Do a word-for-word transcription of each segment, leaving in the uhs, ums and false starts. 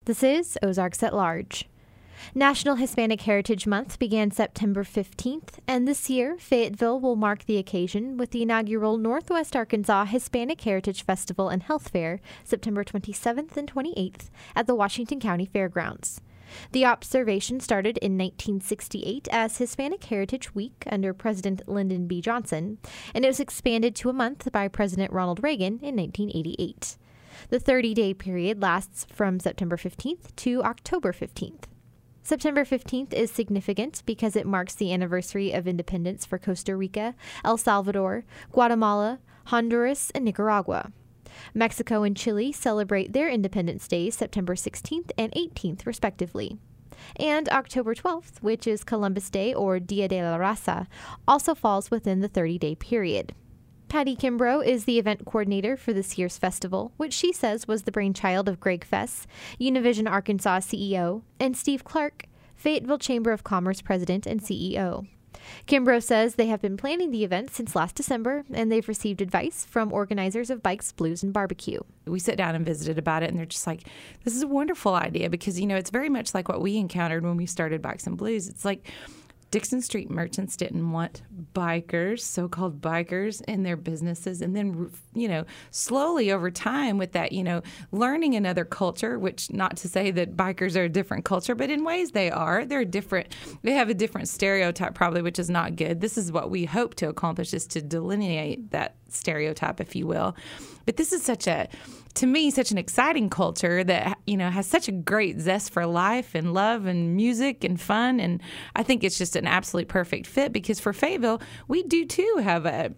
This is Ozarks at Large. National Hispanic Heritage Month began September fifteenth, and this year, Fayetteville will mark the occasion with the inaugural Northwest Arkansas Hispanic Heritage Festival and Health Fair, September twenty-seventh and twenty-eighth, at the Washington County Fairgrounds. The observation started in nineteen sixty-eight as Hispanic Heritage Week under President Lyndon B. Johnson, and it was expanded to a month by President Ronald Reagan in nineteen eighty-eight. The thirty-day period lasts from September fifteenth to October fifteenth. September fifteenth is significant because it marks the anniversary of independence for Costa Rica, El Salvador, Guatemala, Honduras, and Nicaragua. Mexico and Chile celebrate their Independence Days September sixteenth and eighteenth, respectively. And October twelfth, which is Columbus Day or Dia de la Raza, also falls within the thirty-day period. Patty Kimbrough is the event coordinator for this year's festival, which she says was the brainchild of Greg Fess, Univision Arkansas C E O, and Steve Clark, Fayetteville Chamber of Commerce president and C E O. Kimbrough says they have been planning the event since last December, and they've received advice from organizers of Bikes, Blues, and Barbecue. We sit down and visited about it, and they're just like, this is a wonderful idea because, you know, it's very much like what we encountered when we started Bikes and Blues. It's like Dixon Street merchants didn't want bikers, so-called bikers, in their businesses. And then, you know, slowly over time with that, you know, learning another culture, which not to say that bikers are a different culture, but in ways they are. They're different. They have a different stereotype probably, which is not good. This is what we hope to accomplish, is to delineate that stereotype, if you will. But this is such a, to me, such an exciting culture that, you know, has such a great zest for life and love and music and fun. And I think it's just an absolute perfect fit because for Fayetteville, we do too have a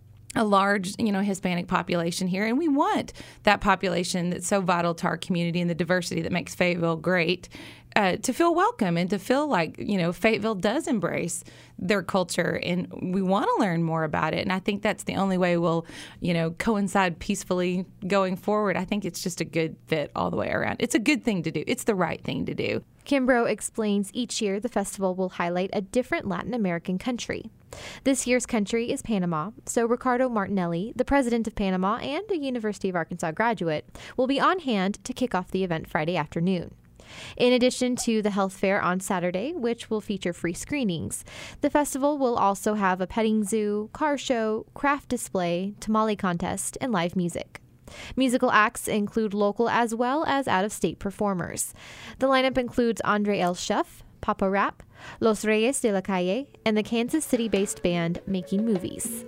a large, you know, Hispanic population here, and we want that population that's so vital to our community and the diversity that makes Fayetteville great uh, to feel welcome and to feel like, you know, Fayetteville does embrace their culture, and we want to learn more about it. And I think that's the only way we'll, you know, coincide peacefully going forward. I think it's just a good fit all the way around. It's a good thing to do. It's the right thing to do. Kimbrough explains each year the festival will highlight a different Latin American country. This year's country is Panama, so Ricardo Martinelli, the president of Panama and a University of Arkansas graduate, will be on hand to kick off the event Friday afternoon. In addition to the health fair on Saturday, which will feature free screenings, the festival will also have a petting zoo, car show, craft display, tamale contest, and live music. Musical acts include local as well as out-of-state performers. The lineup includes Andre El Chef, Papa Rap, Los Reyes de la Calle, and the Kansas City-based band Making Movies.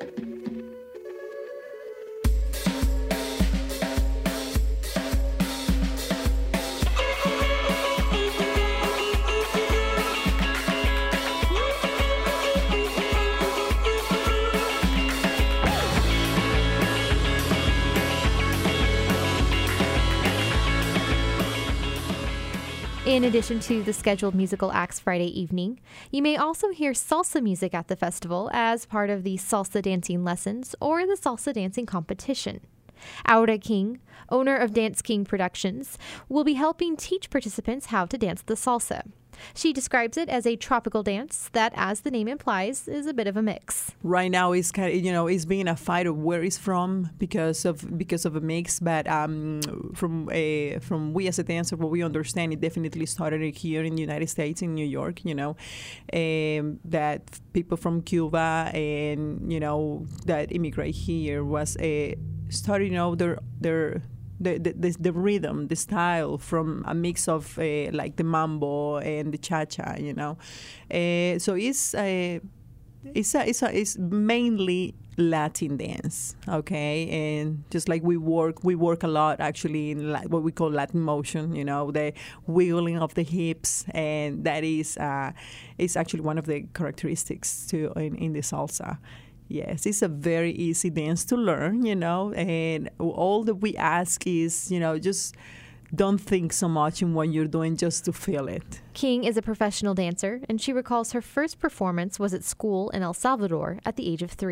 In addition to the scheduled musical acts Friday evening, you may also hear salsa music at the festival as part of the salsa dancing lessons or the salsa dancing competition. Aura King, owner of Dance King Productions, will be helping teach participants how to dance the salsa. She describes it as a tropical dance that, as the name implies, is a bit of a mix. Right now, it's kind of, you know, it's being a fight of where it's from because of because of a mix. But um, from a from we as a dancer, what we understand, it definitely started here in the United States, in New York. You know, um, that people from Cuba and you know that immigrate here was a started. You know, their their. The, the the rhythm, the style from a mix of uh, like the mambo and the cha-cha, you know. Uh, so it's a, it's a, it's a, it's mainly Latin dance, okay? And just like we work, we work a lot actually in la- what we call Latin motion, you know, the wiggling of the hips, and that is uh, is actually one of the characteristics too in, in the salsa. Yes, it's a very easy dance to learn, you know, and all that we ask is, you know, just don't think so much in what you're doing, just to feel it. King is a professional dancer, and she recalls her first performance was at school in El Salvador at the age of three.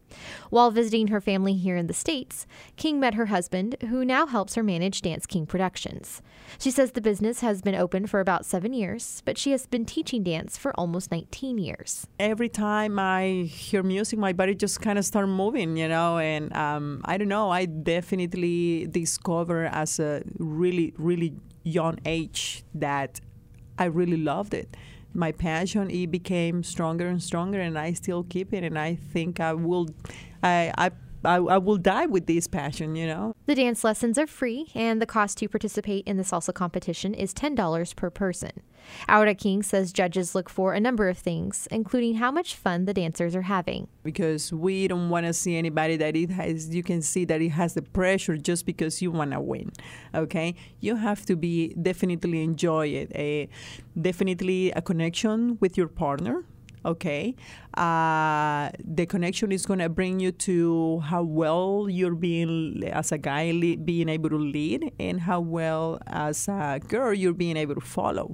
While visiting her family here in the States, King met her husband, who now helps her manage Dance King Productions. She says the business has been open for about seven years, but she has been teaching dance for almost nineteen years. Every time I hear music, my body just kind of starts moving, you know, and um, I don't know, I definitely discover as a really, really young age that I really loved it. My passion, it became stronger and stronger, and I still keep it. And I think I will, I, I, I, I will die with this passion, you know. The dance lessons are free, and the cost to participate in the salsa competition is ten dollars per person. Aura King says judges look for a number of things, including how much fun the dancers are having. Because we don't want to see anybody that it has, you can see that it has the pressure just because you want to win, okay? You have to be, definitely enjoy it. A, definitely a connection with your partner. Okay, uh, the connection is going to bring you to how well you're being, as a guy, le- being able to lead, and how well, as a girl, you're being able to follow.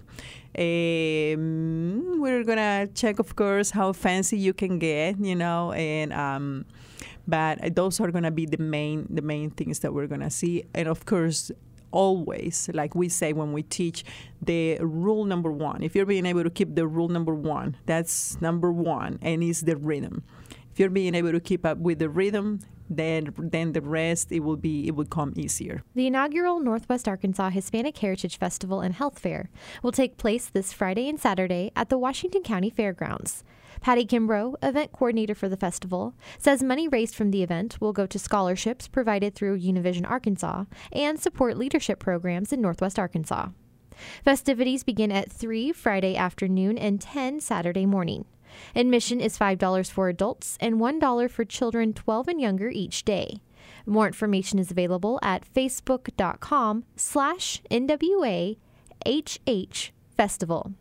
Um, we're going to check, of course, how fancy you can get, you know, and um, but those are going to be the main, the main things that we're going to see. And, of course, always, like we say when we teach, the rule number one, if you're being able to keep the rule number one, that's number one, and it's the rhythm. If you're being able to keep up with the rhythm, then then the rest, it will be it will come easier. The inaugural Northwest Arkansas Hispanic Heritage Festival and Health Fair will take place this Friday and Saturday at the Washington County Fairgrounds. Patty Kimbrough, event coordinator for the festival, says money raised from the event will go to scholarships provided through Univision Arkansas and support leadership programs in Northwest Arkansas. Festivities begin at three Friday afternoon and ten Saturday morning. Admission is five dollars for adults and one dollar for children twelve and younger each day. More information is available at facebook.com slash NWA HH Festival.